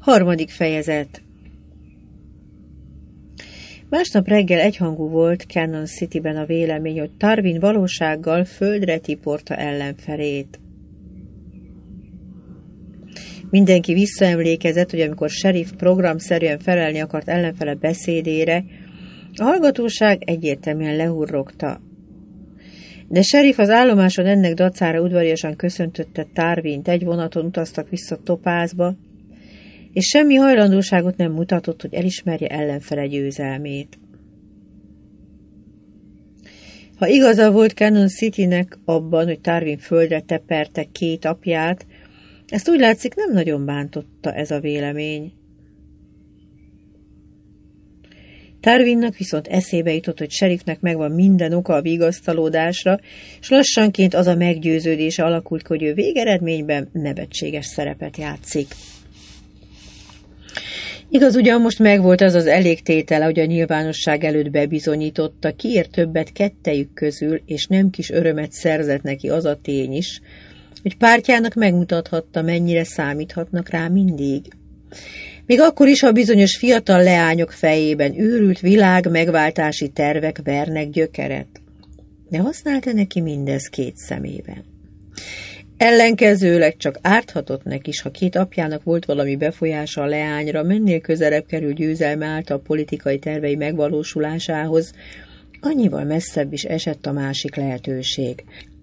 Harmadik fejezet. Másnap reggel egyhangú volt Cannon Cityben a vélemény, hogy Tarvin valósággal földre tiporta ellenfelét. Mindenki visszaemlékezett, hogy amikor sheriff programszerűen felelni akart ellenfele beszédére, a hallgatóság egyértelműen lehurrogta. De sheriff az állomáson ennek dacára udvariasan köszöntötte Tarvint, egy vonaton utaztak vissza Topázba, és semmi hajlandóságot nem mutatott, hogy elismerje ellenfele győzelmét. Ha igaza volt Cannon Citynek abban, hogy Tarvin földre teperte két apját, ezt úgy látszik nem nagyon bántotta ez a vélemény. Tarvinnak viszont eszébe jutott, hogy sheriffnek megvan minden oka a vigasztalódásra, és lassanként az a meggyőződése alakult ki, hogy ő végeredményben nevetséges szerepet játszik. Igaz, ugyan most megvolt az az elégtétele, hogy a nyilvánosság előtt bebizonyította, kiért többet kettejük közül, és nem kis örömet szerzett neki az a tény is, hogy pártjának megmutathatta, mennyire számíthatnak rá mindig. Még akkor is, ha bizonyos fiatal leányok fejében őrült világ megváltási tervek vernek gyökeret. De használta neki mindez két szemében. Ellenkezőleg csak árthatott neki is, ha két apjának volt valami befolyása a leányra, mennél közelebb kerül győzelme által politikai tervei megvalósulásához, annyival messzebb is esett a másik lehetőség.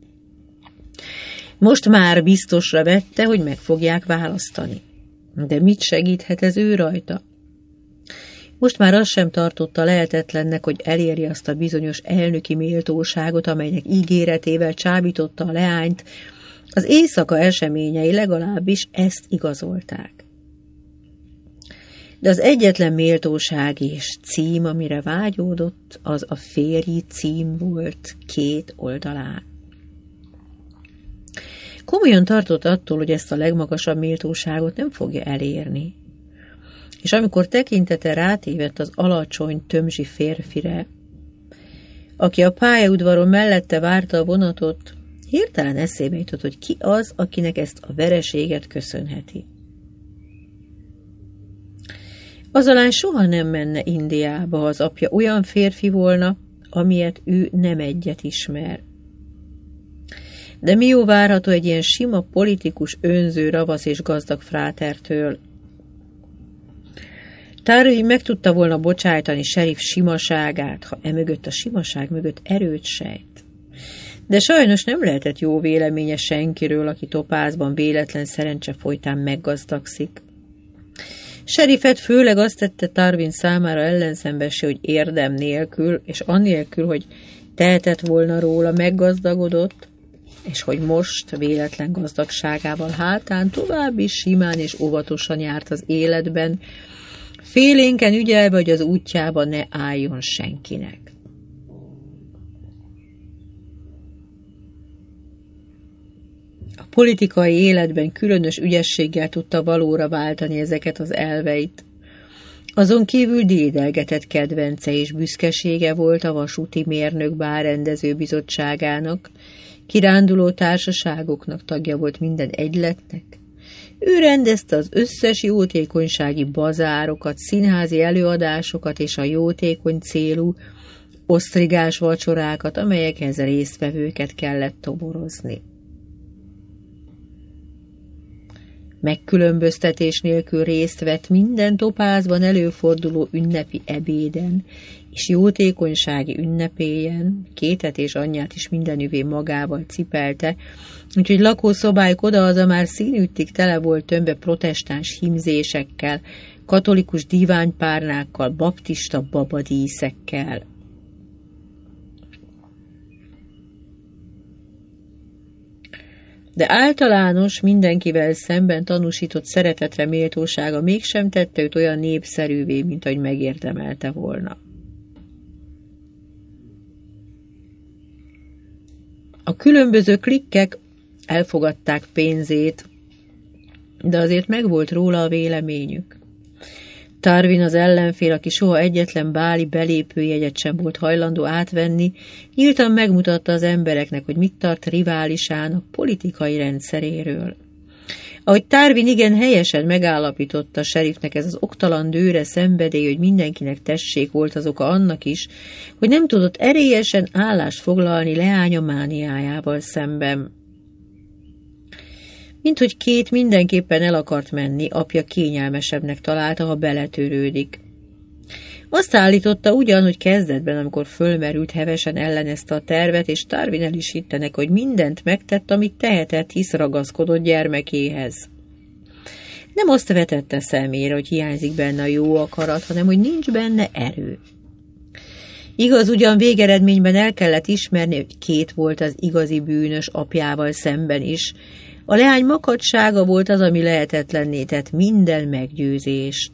Most már biztosra vette, hogy meg fogják választani. De mit segíthet ez ő rajta? Most már azt sem tartotta lehetetlennek, hogy elérje azt a bizonyos elnöki méltóságot, amelynek ígéretével csábította a leányt. Az éjszaka eseményei legalábbis ezt igazolták. De az egyetlen méltóság és cím, amire vágyódott, az a férji cím volt két oldalán. Komolyan tartott attól, hogy ezt a legmagasabb méltóságot nem fogja elérni. És amikor tekintete rátévedt az alacsony, tömzsi férfire, aki a pályaudvaron mellette várta a vonatot, hirtelen eszébe jutott, hogy ki az, akinek ezt a vereséget köszönheti. Az a lány soha nem menne Indiába, ha az apja olyan férfi volna, amilyet ő nem egyet ismer. De mi jó várható egy ilyen sima politikus, önző, ravasz és gazdag frátertől? Tarvin meg tudta volna bocsájtani sheriff simaságát, ha emögött a simaság mögött erőt sejt. De sajnos nem lehetett jó véleménye senkiről, aki Topázban véletlen szerencse folytán meggazdagszik. Sheriffet főleg azt tette Tarvin számára ellenszembessé, hogy érdem nélkül, és annélkül, hogy tehetett volna róla, meggazdagodott, és hogy most véletlen gazdagságával hátán tovább is simán és óvatosan járt az életben, félénken ügyelve, hogy az útjába ne álljon senkinek. A politikai életben különös ügyességgel tudta valóra váltani ezeket az elveit. Azon kívül dédelgetett kedvence és büszkesége volt a vasúti mérnök bárrendező bizottságának, kiránduló társaságoknak tagja volt minden egyletnek. Ő rendezte az összes jótékonysági bazárokat, színházi előadásokat és a jótékony célú osztrigás vacsorákat, amelyekhez résztvevőket kellett toborozni. Megkülönböztetés nélkül részt vett minden Topázban előforduló ünnepi ebéden, és jótékonysági ünnepélyen, Kétet anyját is mindenüvé magával cipelte, úgyhogy lakószobájuk odahaza már színüttig tele volt tömve protestáns hímzésekkel, katolikus díványpárnákkal, baptista babadíszekkel. De általános, mindenkivel szemben tanúsított szeretetre méltósága mégsem tette őt olyan népszerűvé, mint ahogy megérdemelte volna. A különböző klikkek elfogadták pénzét, de azért megvolt róla a véleményük. Tarvin az ellenfél, aki soha egyetlen báli belépőjegyet sem volt hajlandó átvenni, nyíltan megmutatta az embereknek, hogy mit tart riválisának politikai rendszeréről. Ahogy Tarvin igen helyesen megállapította, a serifnek ez az oktalan dőre szenvedély, hogy mindenkinek tessék volt az oka annak is, hogy nem tudott erélyesen állást foglalni leánya mániájával szemben. Minthogy Kate mindenképpen el akart menni, apja kényelmesebbnek találta, ha beletörődik. Azt állította ugyan, hogy kezdetben, amikor fölmerült, hevesen ellenezte a tervet, és Tarvin el is hitte neki, hogy mindent megtett, amit tehetett, hisz ragaszkodott gyermekéhez. Nem azt vetette szemére, hogy hiányzik benne a jó akarat, hanem hogy nincs benne erő. Igaz, ugyan végeredményben el kellett ismerni, hogy Kate volt az igazi bűnös apjával szemben is. A leány makadsága volt az, ami lehetetlenné tett minden meggyőzést.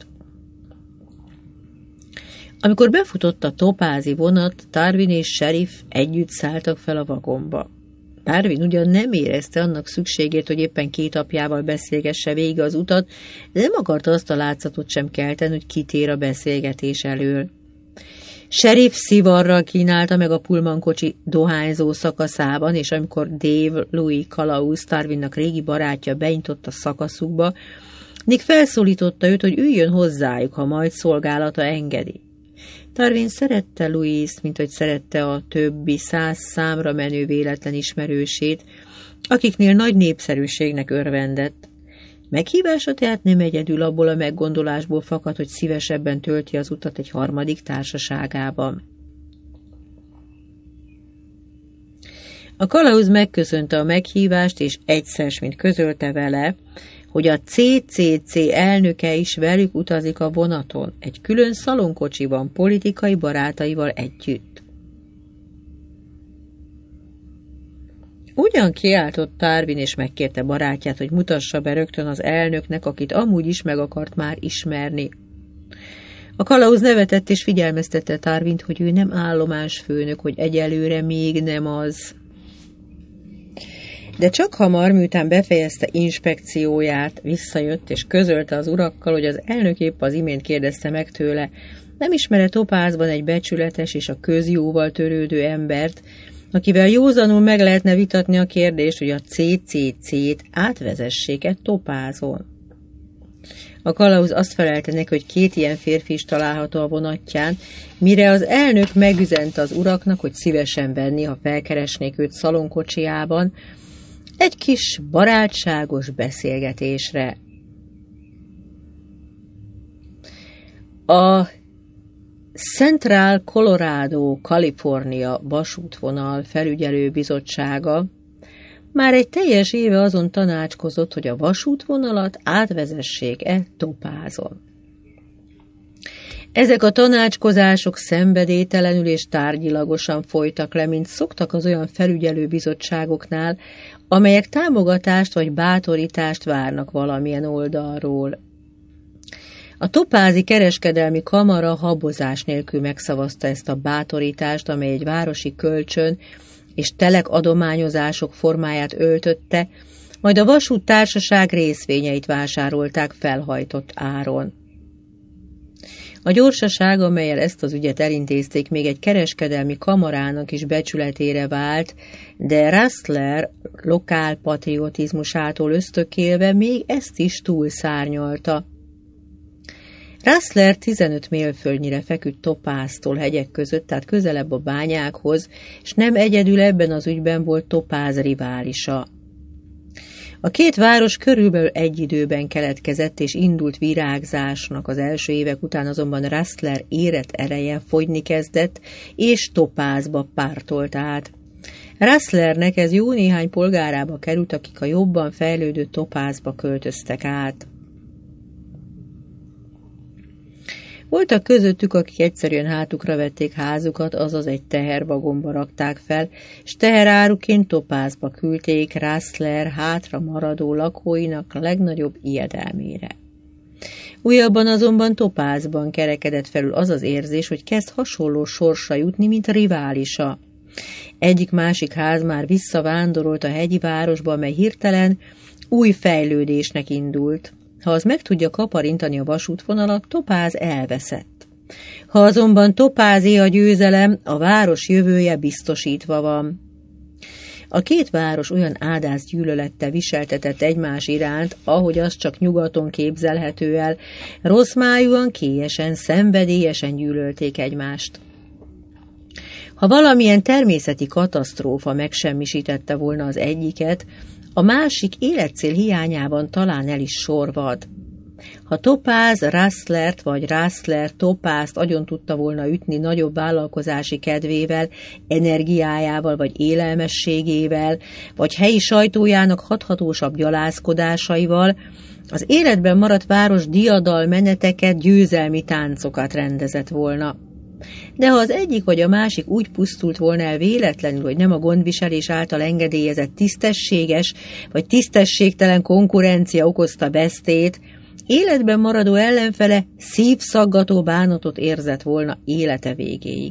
Amikor befutott a topázi vonat, Tarvin és Sheriff együtt szálltak fel a vagonba. Tarvin ugyan nem érezte annak szükségét, hogy éppen Kate apjával beszélgesse végig az utat, de nem akarta azt a látszatot sem kelteni, hogy kitér a beszélgetés elől. Sheriff szivarral kínálta meg a pulmankocsi dohányzó szakaszában, és amikor Dave Louis Kalauz, Tarvinnak régi barátja beintott a szakaszukba, Nick felszólította őt, hogy üljön hozzájuk, ha majd szolgálata engedi. Tarvin szerette Louist, mint hogy szerette a többi 100 számra menő véletlen ismerősét, akiknél nagy népszerűségnek örvendett. Meghívása tehát nem egyedül abból a meggondolásból fakad, hogy szívesebben tölti az utat egy harmadik társaságában. A kalauz megköszönte a meghívást, és egyszer, mint közölte vele, hogy a CCC elnöke is velük utazik a vonaton, egy külön szalonkocsiban, politikai barátaival együtt. Ugyan kiáltott Tarvin, és megkérte barátját, hogy mutassa be rögtön az elnöknek, akit amúgy is meg akart már ismerni. A kalauz nevetett, és figyelmeztette Tarvint, hogy ő nem állomásfőnök, hogy egyelőre még nem az. De csak hamar, miután befejezte inspekcióját, visszajött és közölte az urakkal, hogy az elnök épp az imént kérdezte meg tőle, nem ismer-e Topázban egy becsületes és a közjóval törődő embert, akivel józanul meg lehetne vitatni a kérdést, hogy a CCC-t átvezessék-e Topázon. A kalauz azt felelte neki, hogy 2 ilyen férfi is található a vonatján, mire az elnök megüzente az uraknak, hogy szívesen venni, ha felkeresnék őt szalonkocsiában, egy kis barátságos beszélgetésre. A Central Colorado, Kalifornia vasútvonal felügyelő bizottsága már egy teljes éve azon tanácskozott, hogy a vasútvonalat átvezessék-e Topázon. Ezek a tanácskozások szenvedélytelenül és tárgyilagosan folytak le, mint szoktak az olyan felügyelő bizottságoknál, amelyek támogatást vagy bátorítást várnak valamilyen oldalról. A topázi kereskedelmi kamara habozás nélkül megszavazta ezt a bátorítást, amely egy városi kölcsön és telekadományozások formáját öltötte, majd a vasúttársaság részvényeit vásárolták felhajtott áron. A gyorsaság, amellyel ezt az ügyet elintézték, még egy kereskedelmi kamarának is becsületére vált, de Rustler lokálpatriotizmusától ösztökélve még ezt is túlszárnyalta. Rustler 15 mérföldnyire feküdt Topáztól hegyek között, tehát közelebb a bányákhoz, és nem egyedül ebben az ügyben volt Topáz riválisa. A 2 város körülbelül egy időben keletkezett és indult virágzásnak, az első évek után azonban Rustler érett ereje fogyni kezdett, és Topázba pártolt át. Rustlernek ez jó néhány polgárába került, akik a jobban fejlődő Topázba költöztek át. Voltak közöttük, akik egyszerűen hátukra vették házukat, azaz egy tehervagomba rakták fel, és teheráruként Topázba küldték Rustler hátra maradó lakóinak a legnagyobb ijedelmére. Újabban azonban Topázban kerekedett felül az az érzés, hogy kezd hasonló sorsra jutni, mint a riválisa. Egyik-másik ház már visszavándorolt a hegyi városba, mely hirtelen új fejlődésnek indult. Ha az meg tudja kaparintani a vasútvonalat, Topáz elveszett. Ha azonban Topázé a győzelem, a város jövője biztosítva van. A két város olyan ádáz gyűlölettel viseltetett egymás iránt, ahogy az csak nyugaton képzelhető el, rosszmájúan, kélyesen, szenvedélyesen gyűlölték egymást. Ha valamilyen természeti katasztrófa megsemmisítette volna az egyiket, a másik életcél hiányában talán el is sorvad. Ha Topáz Rasslert vagy Rassler Topázt agyon tudta volna ütni nagyobb vállalkozási kedvével, energiájával vagy élelmességével, vagy helyi sajtójának hathatósabb gyalázkodásaival, az életben maradt város diadalmeneteket, győzelmi táncokat rendezett volna. De ha az egyik vagy a másik úgy pusztult volna el véletlenül, hogy nem a gondviselés által engedélyezett tisztességes vagy tisztességtelen konkurencia okozta vesztét, életben maradó ellenfele szívszaggató bánatot érzett volna élete végéig.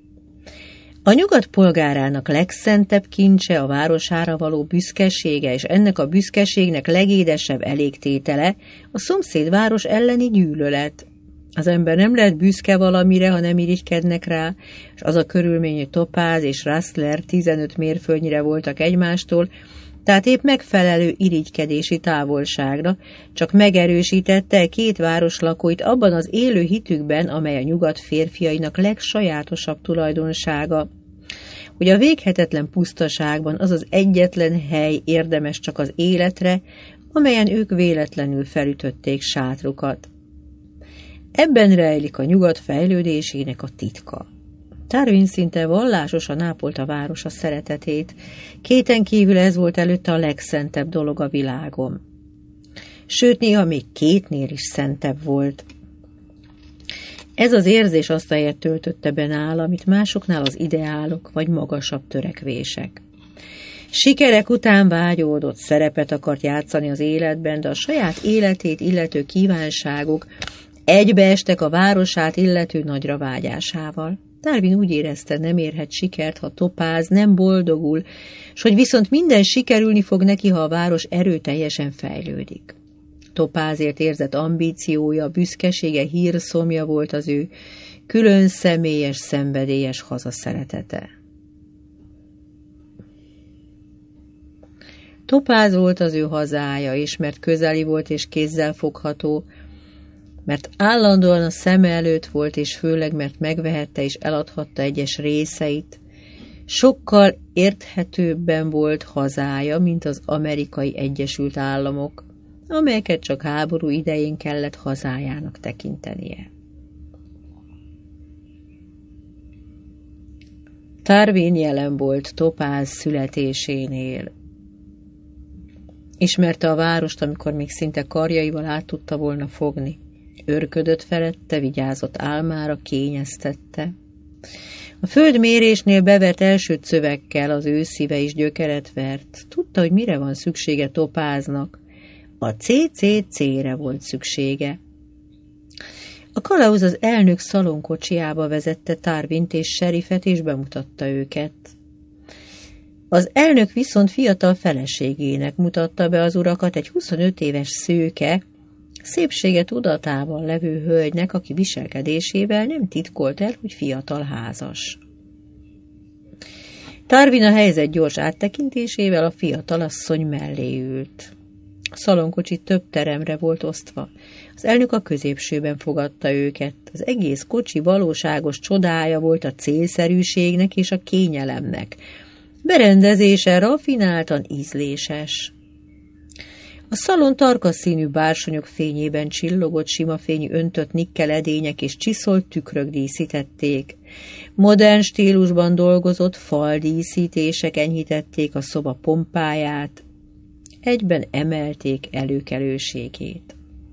A nyugat polgárának legszentebb kincse a városára való büszkesége, és ennek a büszkeségnek legédesebb elégtétele a szomszédváros elleni gyűlölet. Az ember nem lehet büszke valamire, ha nem irigykednek rá, és az a körülmény, hogy Topáz és Rassler 15 mérföldnyire voltak egymástól, tehát épp megfelelő irigykedési távolságra, csak megerősítette két város lakóit abban az élő hitükben, amely a nyugat férfiainak legsajátosabb tulajdonsága, hogy a véghetetlen pusztaságban az az egyetlen hely érdemes csak az életre, amelyen ők véletlenül felütötték sátrukat. Ebben rejlik a nyugat fejlődésének a titka. Darwin szinte vallásosan ápolta a városa szeretetét, kéten kívül ez volt előtte a legszentebb dolog a világon. Sőt, néha még kétnél is szentebb volt. Ez az érzés azt a helyet töltötte be nála, amit másoknál az ideálok vagy magasabb törekvések. Sikerek után vágyódott, szerepet akart játszani az életben, de a saját életét illető kívánságok egybeestek a városát illető nagyra vágyásával. Darwin úgy érezte, nem érhet sikert, ha Topáz nem boldogul, s hogy viszont minden sikerülni fog neki, ha a város erőteljesen fejlődik. Topázért érzett ambíciója, büszkesége, hírszomja volt az ő külön személyes, szenvedélyes hazaszeretete. Topáz volt az ő hazája, és mert közeli volt és kézzel fogható, mert állandóan a szeme előtt volt, és főleg mert megvehette és eladhatta egyes részeit, sokkal érthetőbben volt hazája, mint az Amerikai Egyesült Államok, amelyeket csak háború idején kellett hazájának tekintenie. Darwin jelen volt Topáz születésénél. Ismerte a várost, amikor még szinte karjaival át tudta volna fogni. Őrködött felette, vigyázott álmára, kényeztette. A földmérésnél bevert első szövekkel az ő szíve is gyökeret vert. Tudta, hogy mire van szüksége Topáznak. A CCC-re volt szüksége. A kalauz az elnök szalonkocsiába vezette Darwint és Sheriffet, és bemutatta őket. Az elnök viszont fiatal feleségének mutatta be az urakat, egy 25 éves szőke, szépsége tudatában levő hölgynek, aki viselkedésével nem titkolt el, hogy fiatal házas. Darwin a helyzet gyors áttekintésével a fiatalasszony mellé ült. A szalonkocsi több teremre volt osztva. Az elnök a középsőben fogadta őket. Az egész kocsi valóságos csodája volt a célszerűségnek és a kényelemnek. Berendezése raffináltan ízléses. A szalon tarka színű bársonyok fényében csillogott, sima fényű öntött nikkeledények és csiszolt tükrök díszítették. Modern stílusban dolgozott faldíszítések enyhítették a szoba pompáját, egyben emelték előkelőségét.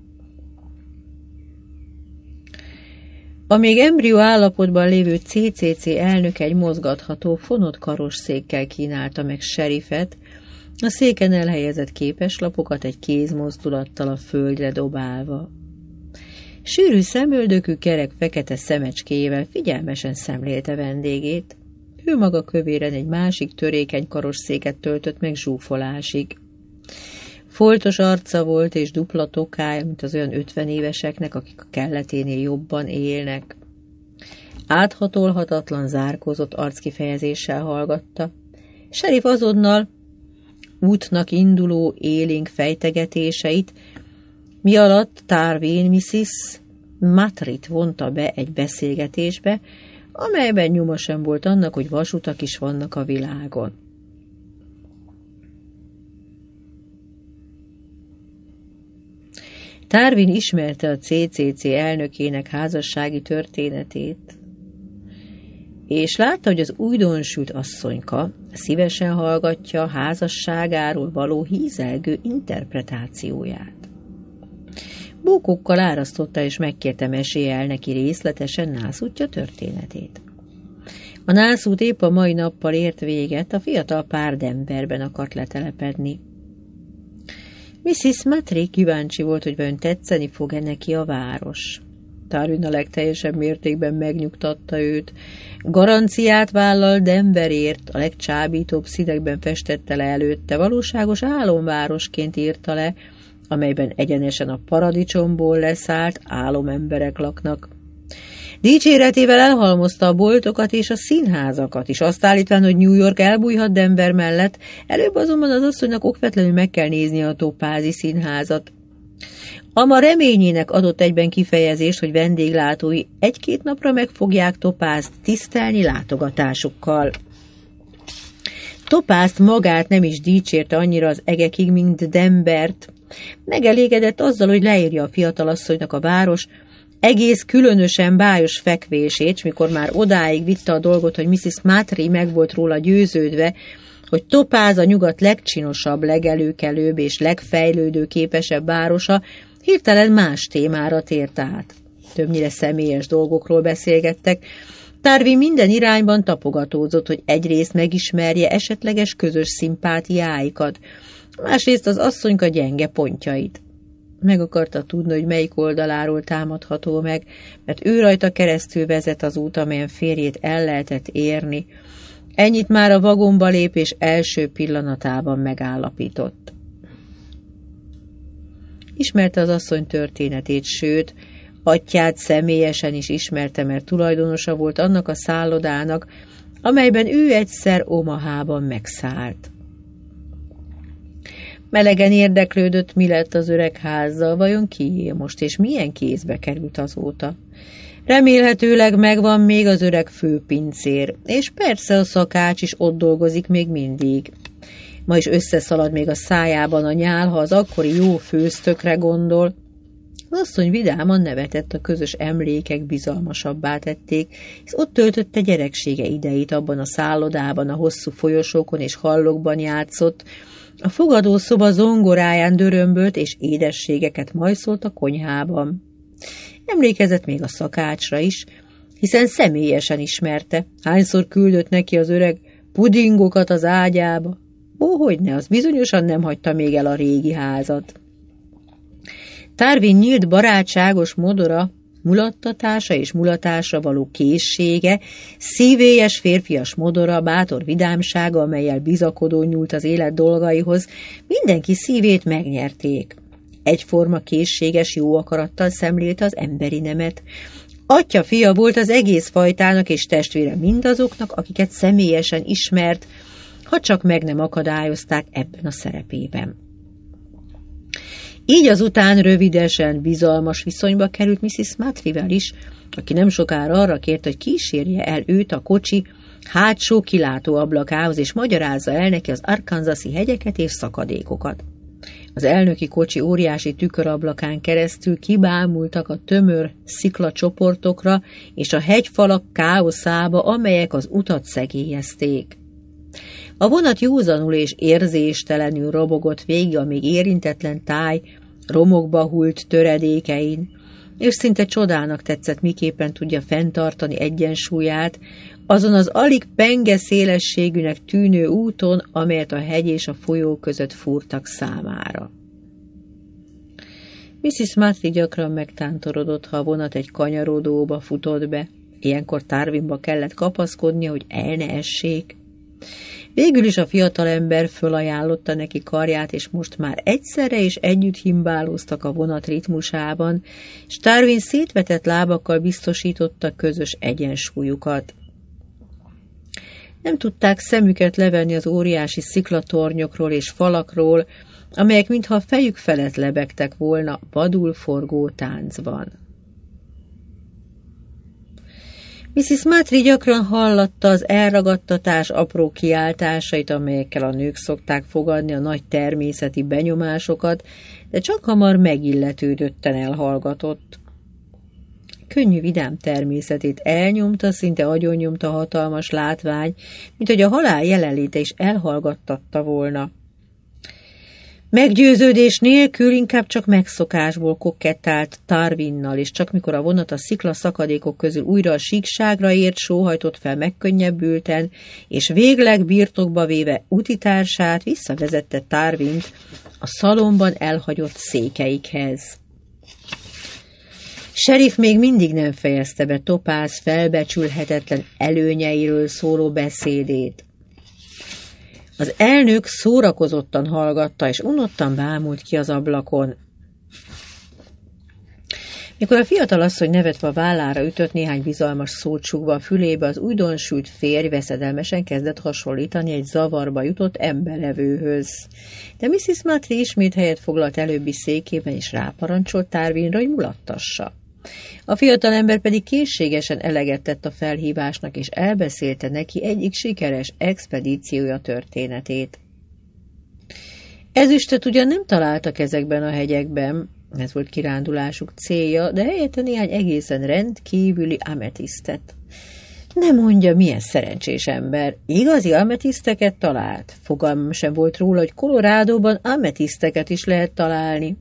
A még embrió állapotban lévő CCC elnök egy mozgatható, fonott karosszékkel kínálta meg Sheriffet, a széken elhelyezett képeslapokat egy kézmozdulattal a földre dobálva. Sűrű szemöldökű kerek fekete szemecskéjével figyelmesen szemlélte vendégét. Ő maga kövéren egy másik törékeny karosszéket töltött meg zsúfolásig. Foltos arca volt és dupla tokája, mint az olyan 50 éveseknek, akik a kelleténél jobban élnek. Áthatolhatatlan, zárkózott arckifejezéssel hallgatta. Sheriff azonnal útnak induló élénk fejtegetéseit, mi alatt Tarvin Mrs. Matrit vonta be egy beszélgetésbe, amelyben nyoma sem volt annak, hogy vasutak is vannak a világon. Tarvin ismerte a CCC elnökének házassági történetét, és látta, hogy az újdonsült asszonyka szívesen hallgatja házasságáról való hízelgő interpretációját. Bókokkal árasztotta és megkérte mesélje el neki részletesen nászútja történetét. A nászút épp a mai nappal ért véget, a fiatal pár Denverben akart letelepedni. Mrs. Matry kíváncsi volt, hogy vajon tetszeni fog-e neki a város. Tarvin a legteljesebb mértékben megnyugtatta őt. Garanciát vállal Denverért, a legcsábítóbb színekben festette le előtte, valóságos álomvárosként írta le, amelyben egyenesen a paradicsomból leszállt álomemberek laknak. Dicséretével elhalmozta a boltokat és a színházakat is, azt állítván, hogy New York elbújhat Denver mellett, előbb azonban az asszonynak okvetlenül meg kell nézni a Topázi színházat. Ama reményének adott egyben kifejezést, hogy vendéglátói egy-két napra meg fogják Topázt tisztelni látogatásukkal. Topázt magát nem is dicsérte annyira az egekig, mint Denvert. Megelégedett azzal, hogy leírja a fiatalasszonynak a város egész különösen bájos fekvését, s mikor már odáig vitte a dolgot, hogy Mrs. Matry meg volt róla győződve, hogy Topáz a nyugat legcsinosabb, legelőkelőbb és legfejlődő képesebb városa, hirtelen más témára tért át. Többnyire személyes dolgokról beszélgettek. Tarvin minden irányban tapogatózott, hogy egyrészt megismerje esetleges közös szimpátiáikat, másrészt az asszonyka gyenge pontjait. Meg akarta tudni, hogy melyik oldaláról támadható meg, mert ő rajta keresztül vezet az út, amelyen férjét el lehetett érni. Ennyit már a vagomba lépés első pillanatában megállapított. Ismerte az asszony történetét, sőt, atyját személyesen is ismerte, mert tulajdonosa volt annak a szállodának, amelyben ő egyszer Omahában megszállt. Melegen érdeklődött, mi lett az öreg házzal, vajon kié most, és milyen kézbe került azóta. Remélhetőleg megvan még az öreg főpincér, és persze a szakács is ott dolgozik még mindig. Ma is összeszalad még a szájában a nyál, ha az akkori jó főztökre gondol. Az asszony vidáman nevetett, a közös emlékek bizalmasabbá tették, hisz ott töltötte gyereksége idejét abban a szállodában, a hosszú folyosókon és hallokban játszott, a fogadószoba zongoráján dörömbölt és édességeket majszolt a konyhában. Emlékezett még a szakácsra is, hiszen személyesen ismerte, hányszor küldött neki az öreg pudingokat az ágyába. Hogyne, az bizonyosan nem hagyta még el a régi házat. Tarvin nyílt barátságos modora, mulattatása és mulatásra való készsége, szívélyes férfias modora, bátor vidámsága, amellyel bizakodó nyúlt az élet dolgaihoz, mindenki szívét megnyerték. Egyforma készséges jó akarattal szemlélte az emberi nemet. Atya fia volt az egész fajtának és testvére mindazoknak, akiket személyesen ismert, ha csak meg nem akadályozták ebben a szerepében. Így azután rövidesen bizalmas viszonyba került Mrs. Matryvel is, aki nem sokára arra kért, hogy kísérje el őt a kocsi hátsó kilátóablakához, és magyarázza el neki az arkansasi hegyeket és szakadékokat. Az elnöki kocsi óriási tükörablakán keresztül kibámultak a tömör sziklacsoportokra és a hegyfalak káoszába, amelyek az utat szegélyezték. A vonat józanul és érzéstelenül robogott végig a még érintetlen táj romokba hult töredékein, és szinte csodának tetszett, miképpen tudja fenntartani egyensúlyát azon az alig penge szélességűnek tűnő úton, amelyet a hegy és a folyó között fúrtak számára. Mrs. Matry gyakran megtántorodott, ha a vonat egy kanyarodóba futott be. Ilyenkor Tarvinba kellett kapaszkodnia, hogy el ne essék. Végül is a fiatalember fölajánlotta neki karját, és most már egyszerre és együtt himbálóztak a vonat ritmusában, és Tarvin szétvetett lábakkal biztosította közös egyensúlyukat. Nem tudták szemüket levenni az óriási sziklatornyokról és falakról, amelyek mintha a fejük felett lebegtek volna vadul forgó táncban. Mrs. Martrey gyakran hallatta az elragadtatás apró kiáltásait, amelyekkel a nők szokták fogadni a nagy természeti benyomásokat, de csak hamar megilletődötten elhallgatott. Könnyű vidám természetét elnyomta, szinte agyonnyomta hatalmas látvány, mint hogy a halál jelenléte is elhallgattatta volna. Meggyőződés nélkül, inkább csak megszokásból kokettált Tarvinnal, és csak mikor a vonat a sziklaszakadékok közül újra a síkságra ért, sóhajtott fel megkönnyebbülten, és végleg birtokba véve utitársát visszavezette Tarvint a szalomban elhagyott székeikhez. Sheriff még mindig nem fejezte be Topaz felbecsülhetetlen előnyeiről szóló beszédét. Az elnök szórakozottan hallgatta, és unottan bámult ki az ablakon. Mikor a fiatalasszony nevetve a vállára ütött, néhány bizalmas szót súgva a fülébe, az újdonsült férj veszedelmesen kezdett hasonlítani egy zavarba jutott emberevőhöz. De Mrs. Martrey ismét helyet foglalt előbbi székében, és ráparancsolt Tarvinra, hogy mulattassa. A fiatalember pedig készségesen eleget tett a felhívásnak, és elbeszélte neki egyik sikeres expedíciója történetét. Ezüstöt ugyan nem találtak ezekben a hegyekben, ez volt kirándulásuk célja, de helyette néhány egészen rendkívüli ametisztet. Nem mondja, milyen szerencsés ember. Igazi ametiszteket talált. Fogalmam sem volt róla, hogy Colorádóban ametiszteket is lehet találni.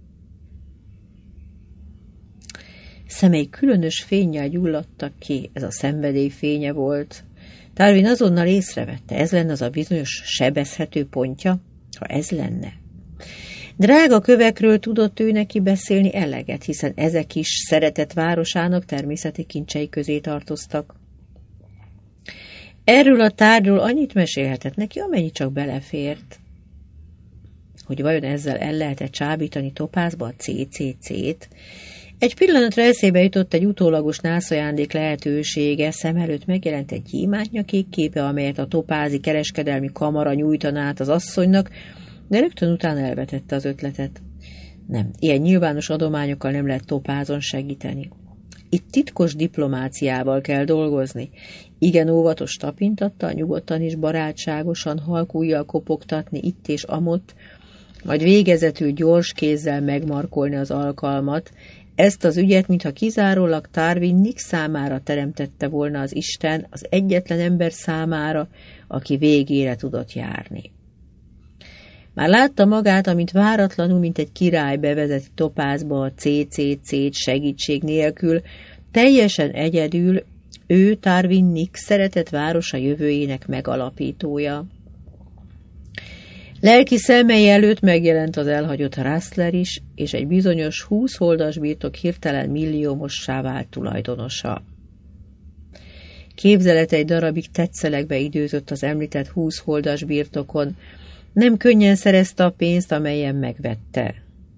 Szemei különös fénnyel gyulladtak ki, ez a szenvedély fénye volt. Tarvin azonnal észrevette, ez lenne az a bizonyos sebezhető pontja, ha ez lenne. Drága kövekről tudott ő neki beszélni eleget, hiszen ezek is szeretett városának természeti kincsei közé tartoztak. Erről a tárgyról annyit mesélhetett neki, amennyi csak belefért. Hogy vajon ezzel el lehet-e csábítani Topázba a CCC-t? Egy pillanatra eszébe jutott egy utólagos nászajándék lehetősége, szem előtt megjelent egy gyémántnyakék képe, amelyet a topázi kereskedelmi kamara nyújtaná át az asszonynak, de rögtön utána elvetette az ötletet. Nem, ilyen nyilvános adományokkal nem lehet Topázon segíteni. Itt titkos diplomáciával kell dolgozni. Igen óvatos tapintattal, nyugodtan és barátságosan halkújjal kopogtatni itt és amott, majd végezetül gyors kézzel megmarkolni az alkalmat. Ezt az ügyet, mintha kizárólag Tarvin Nick számára teremtette volna az Isten, az egyetlen ember számára, aki végére tudott járni. Már látta magát, amint váratlanul, mint egy király bevezeti Topázba a CCC-t segítség nélkül, teljesen egyedül, ő Tarvin Nick szeretett városa jövőjének megalapítója. Lelki szemei előtt megjelent az elhagyott Rustler is, és egy bizonyos 20 holdas birtok hirtelen milliómossá vált tulajdonosa. Képzelete egy darabig tetszelegbe időzött az említett 20 holdas birtokon, nem könnyen szerezte a pénzt, amelyen megvette.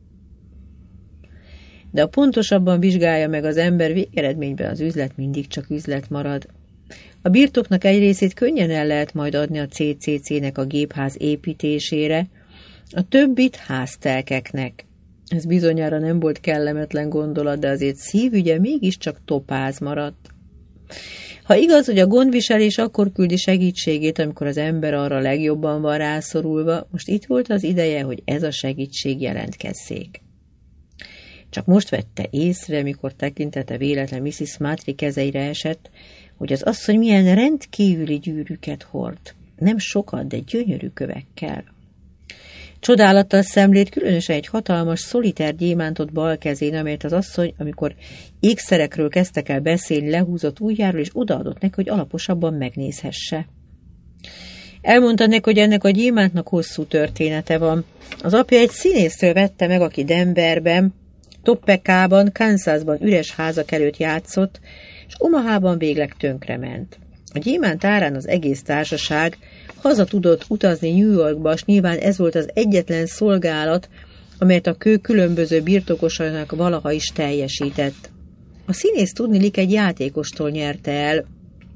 De a pontosabban vizsgálja meg az ember, végeredményben az üzlet mindig csak üzlet marad. A birtoknak egy részét könnyen el lehet majd adni a CCC-nek a gépház építésére, a többit háztelkeknek. Ez bizonyára nem volt kellemetlen gondolat, de azért szívügye mégiscsak Topáz maradt. Ha igaz, hogy a gondviselés akkor küldi segítségét, amikor az ember arra legjobban van rászorulva, most itt volt az ideje, hogy ez a segítség jelentkezzék. Csak most vette észre, mikor tekintete véletlen Mrs. Martrey kezeire esett, hogy az asszony milyen rendkívüli gyűrűket hord. Nem sokat, de gyönyörű kövekkel. Csodálattal szemlélt különösen egy hatalmas, szoliter gyémántot bal kezén, amelyet az asszony, amikor ékszerekről kezdtek el beszélni, lehúzott ujjáról, és odaadott neki, hogy alaposabban megnézhesse. Elmondta neki, hogy ennek a gyémántnak hosszú története van. Az apja egy színésztől vette meg, aki Denverben, Topekában, Kansasban üres házak előtt játszott, és Omahában végleg tönkrement. A gyémánt árán az egész társaság haza tudott utazni New Yorkba, és nyilván ez volt az egyetlen szolgálat, amelyet a kő különböző birtokosainak valaha is teljesített. A színész tudniillik egy játékostól nyerte el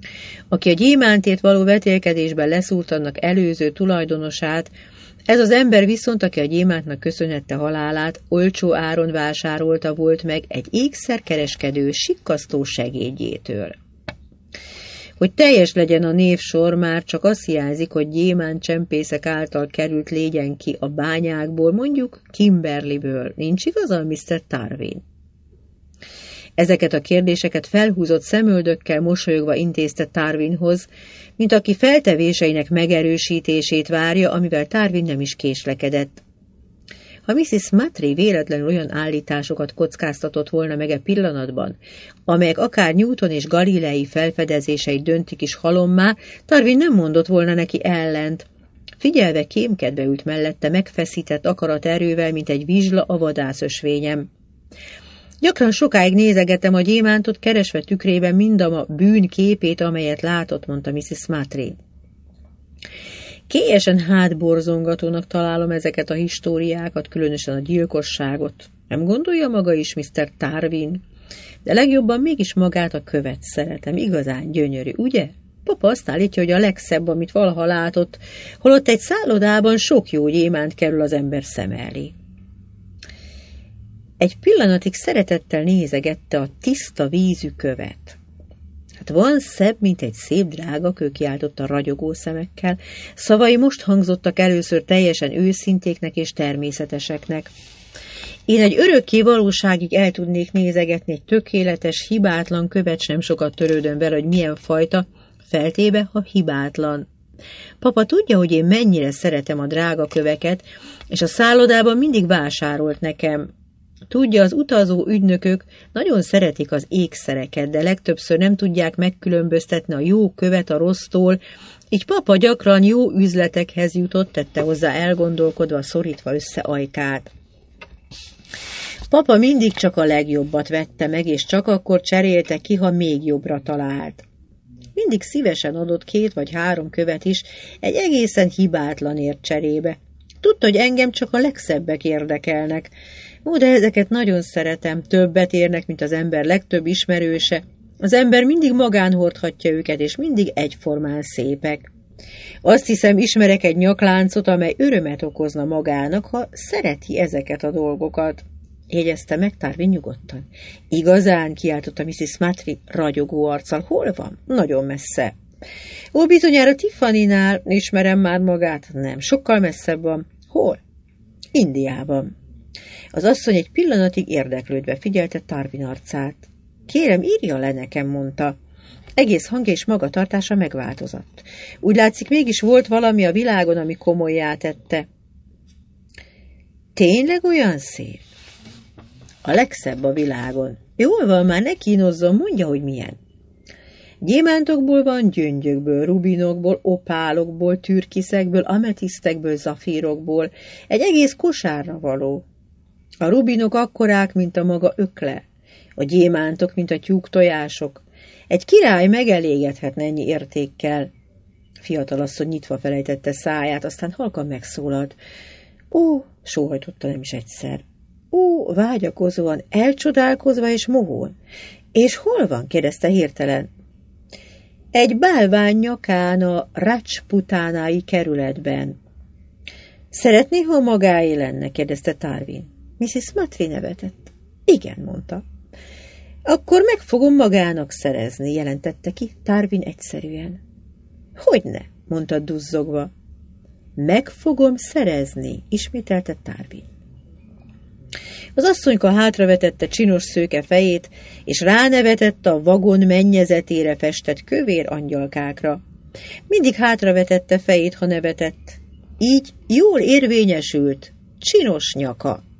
Aki a gyémántért való vetélkedésben leszúrt annak előző tulajdonosát, ez az ember viszont, aki a gyémántnak köszönhette halálát, olcsó áron vásárolta volt meg egy ékszerkereskedő sikkasztó segédjétől. Hogy teljes legyen a névsor, már csak azt hiányzik, hogy gyémánt csempészek által került légyen ki a bányákból, mondjuk Kimberleyből. Nincs igazán, Mr. Tarvin? Ezeket a kérdéseket felhúzott szemöldökkel mosolyogva intézte Tarvinhoz, mint aki feltevéseinek megerősítését várja, amivel Tarvin nem is késlekedett. Ha Mrs. Mattry véletlenül olyan állításokat kockáztatott volna meg e pillanatban, amelyek akár Newton és Galilei felfedezéseit döntik is halommá, Tarvin nem mondott volna neki ellent. Figyelve kémkedve ült mellette megfeszített akaraterővel, mint egy vizsla a vadászösvényem. Gyakran sokáig nézegettem a gyémántot, keresve tükrében mindama bűn képét, amelyet látott, mondta Mrs. Mattry. Kélyesen hátborzongatónak találom ezeket a históriákat, különösen a gyilkosságot. Nem gondolja maga is, Mr. Tarvin? De legjobban mégis magát a követ szeretem, igazán gyönyörű, ugye? Papa azt állítja, hogy a legszebb, amit valaha látott, holott egy szállodában sok jó gyémánt kerül az ember szem elé. Egy pillanatig szeretettel nézegette a tiszta vízű követ. Hát van szebb, mint egy szép drága kő, kiáltotta ragyogó szemekkel. Szavai most hangzottak először teljesen őszintéknek és természeteseknek. Én egy örökké valóságig el tudnék nézegetni egy tökéletes, hibátlan követ, sem sokat törődöm vele, hogy milyen fajta, feltéve, ha hibátlan. Papa tudja, hogy én mennyire szeretem a drága köveket, és a szállodában mindig vásárolt nekem. Tudja, az utazó ügynökök nagyon szeretik az ékszereket, de legtöbbször nem tudják megkülönböztetni a jó követ a rossztól, így papa gyakran jó üzletekhez jutott, tette hozzá elgondolkodva, szorítva össze ajkát. Papa mindig csak a legjobbat vette meg, és csak akkor cserélte ki, ha még jobbra talált. Mindig szívesen adott 2 vagy 3 követ is egy egészen hibátlanért cserébe. Tudta, hogy engem csak a legszebbek érdekelnek. Ó, de ezeket nagyon szeretem, többet érnek, mint az ember legtöbb ismerőse. Az ember mindig magán hordhatja őket, és mindig egyformán szépek. Azt hiszem, ismerek egy nyakláncot, amely örömet okozna magának, ha szereti ezeket a dolgokat. Jegyezte meg Tarvin nyugodtan. Igazán, kiáltotta Mrs. Mattry ragyogó arccal. Hol van? Nagyon messze. Ó, bizonyára Tiffany-nál, ismerem már magát. Nem, sokkal messzebb van. Hol? Indiában. Az asszony egy pillanatig érdeklődve figyelte Tarvin arcát. Kérem, írja le nekem, mondta. Egész hangja és magatartása megváltozott. Úgy látszik, mégis volt valami a világon, ami komollyá tette. Tényleg olyan szép? A legszebb a világon. Jól van, már ne kínozzon, mondja, hogy milyen. Gyémántokból van, gyöngyökből, rubinokból, opálokból, türkiszekből, ametisztekből, zafírokból. Egy egész kosárra való. A rubinok akkorák, mint a maga ökle. A gyémántok, mint a tyúk tojások. Egy király megelégedhetne ennyi értékkel. Fiatalasszony nyitva felejtette száját, aztán halkan megszólalt. Ó, sóhajtotta nem is egyszer. Ó, vágyakozóan, elcsodálkozva és mohón. És hol van? Kérdezte hirtelen. Egy bálvány nyakán a Rajputánai kerületben. Szeretné, ha magáé lenne? Kérdezte Tarvin. Mrs. Mattry nevetett. Igen, mondta. Akkor meg fogom magának szerezni, jelentette ki Tarvin egyszerűen. Hogyne? Mondta duzzogva. Meg fogom szerezni, ismételte Tarvin. Az asszonyka hátravetette csinos szőke fejét, és ránevetett a vagon mennyezetére festett kövér angyalkákra. Mindig hátravetette fejét, ha nevetett. Így jól érvényesült, csinos nyaka.